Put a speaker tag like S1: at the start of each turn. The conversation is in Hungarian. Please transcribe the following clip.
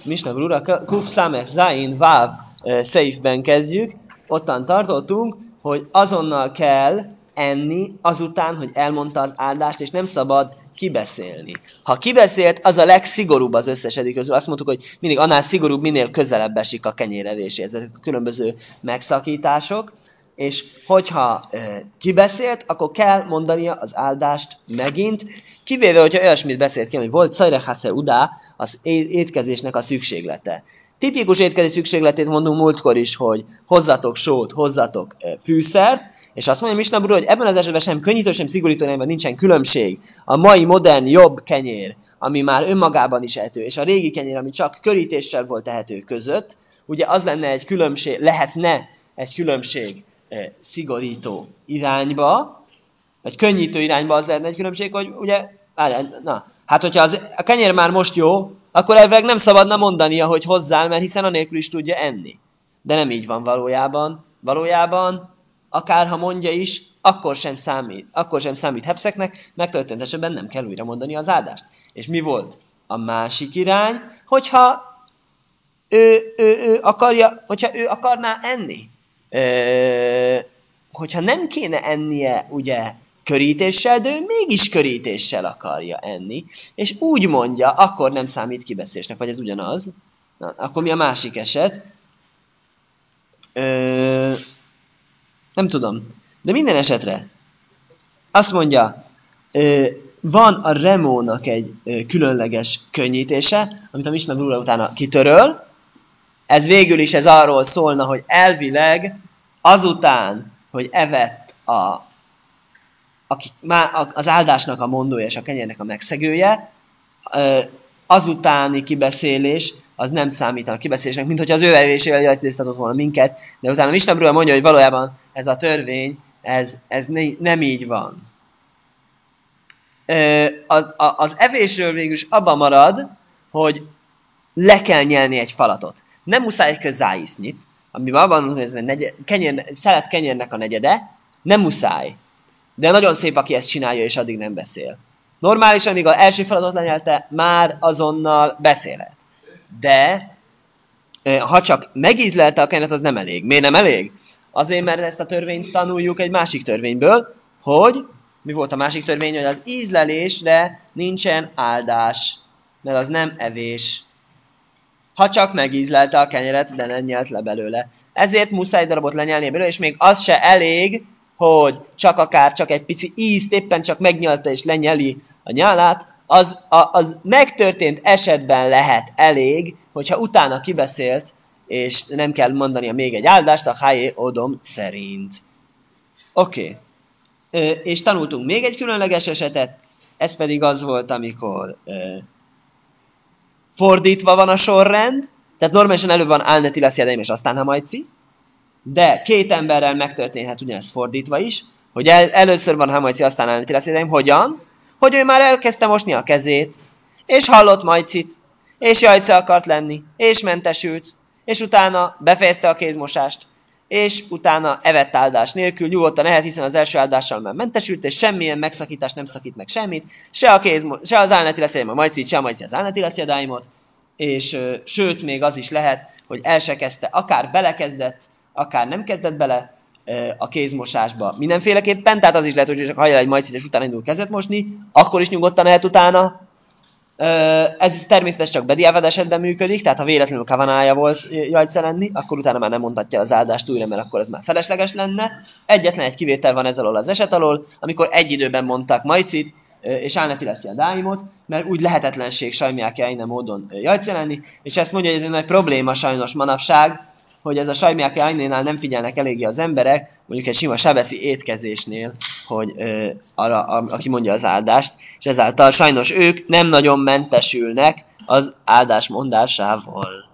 S1: Misna Brura, Kuf Samech Zain Váv Seifben kezdjük. Ottan tartottunk, hogy azonnal kell enni azután, hogy elmondta az áldást, és nem szabad kibeszélni. Ha kibeszélt, az a legszigorúbb az összes eddig közül. Azt mondtuk, hogy mindig annál szigorúbb, minél közelebb esik a kenyérevéshez. Ezek a különböző megszakítások. És hogyha kibeszélt, akkor kell mondania az áldást megint, kivéve, hogyha olyasmit beszélt ki, hogy volt szajrechase udá, az étkezésnek a szükséglete. Tipikus étkezés szükségletét mondunk múltkor is, hogy hozzatok sót, hozzatok fűszert, és azt mondja Misna Brura, hogy ebben az esetben sem könnyítő, sem szigorító irányban nincsen különbség. A mai modern, jobb kenyér, ami már önmagában is ehető, és a régi kenyér, ami csak körítéssel volt ehető között, ugye az lenne egy különbség, lehetne egy különbség szigorító irányba, vagy könnyítő irányba az lehetne egy különbség, hogy ugye, hát hogyha a kenyér már most jó, akkor elvileg nem szabadna mondania, hogy hozzál, mert hiszen anélkül is tudja enni. De nem így van valójában. Valójában, akárha mondja is, akkor sem számít hepszeknek, megtörtént esetben nem kell újra mondani az áldást. És mi volt a másik irány? Hogyha ő akarná enni, hogyha nem kéne ennie, ugye, körítéssel, de ő mégis körítéssel akarja enni, és úgy mondja, akkor nem számít kibeszélésnek, vagy ez ugyanaz. Na, akkor mi a másik eset? Nem tudom. De minden esetre azt mondja, van a remónak egy különleges könnyítése, amit a Misna Brura utána kitöröl. Ez végül is arról szólna, hogy elvileg azután, hogy evett az áldásnak a mondója és a kenyérnek a megszegője, azutáni kibeszélés, az nem számít a kibeszélésnek, mint hogyha az ő evésével jajcéztatott volna minket, de utána Misna Brura mondja, hogy valójában ez a törvény, ez nem így van. Az evésről végül is abban marad, hogy le kell nyelni egy falatot. Nem muszáj egy közáisznyit, amiben abban mondom, hogy ez szelet kenyérnek a negyede, nem muszáj. De nagyon szép, aki ezt csinálja, és addig nem beszél. Normálisan, amíg az első feladatot lenyelte, már azonnal beszélhet. De ha csak megízlelte a kenyeret, az nem elég. Miért nem elég? Azért, mert ezt a törvényt tanuljuk egy másik törvényből, hogy mi volt a másik törvény, hogy az ízlelésre nincsen áldás, mert az nem evés. Ha csak megízlelte a kenyeret, de nem nyelt le belőle. Ezért muszáj darabot lenyelni belőle, és még az se elég, hogy csak egy pici ízt éppen csak megnyalta és lenyeli a nyálát, az megtörtént esetben lehet elég, hogyha utána kibeszélt, és nem kell mondania még egy áldást a Hájé Odom szerint. Oké. És tanultunk még egy különleges esetet, ez pedig az volt, amikor fordítva van a sorrend, tehát normálisan előbb van Álneti Laszjedeim és aztán Hamajci, de két emberrel megtörténhet ugyanez fordítva is, hogy először van Hamajci, aztán Álneti Laszjedeim. Hogyan? Hogy ő már elkezdte mosni a kezét, és hallott Majcit, és jajca akart lenni, és mentesült, és utána befejezte a kézmosást, és utána evett áldás nélkül, nyugodtan ehet, hiszen az első áldással már mentesült, és semmilyen megszakítás nem szakít meg semmit, se az Álneti Laszjedeim a Majcit, se a Majci az Álneti Laszjedeimot, és sőt, még az is lehet, hogy el se kezdte, akár belekezdett, akár nem kezdett bele a kézmosásba mindenféleképpen, tehát az is lehet, hogy csak hallja egy Majcit, és utána indul kezet mosni, akkor is nyugodtan lehet utána. Ez természetesen csak bediávad esetben működik, tehát ha véletlenül kavanája volt jajca lenni, akkor utána már nem mondhatja az áldást újra, mert akkor ez már felesleges lenne. Egyetlen egy kivétel van ez alól az eset alól, amikor egy időben mondták Majcit, és Álneti Laszja Dáimot, mert úgy lehetetlenség sajmiák ilyen módon jajca lenni, és ezt mondja, hogy ez egy nagy probléma sajnos manapság, hogy ez a sajmiák ajnénál nem figyelnek eléggé az emberek, mondjuk egy sima sebeszi étkezésnél, hogy arra, aki mondja az áldást, és ezáltal sajnos ők nem nagyon mentesülnek az áldás mondásával.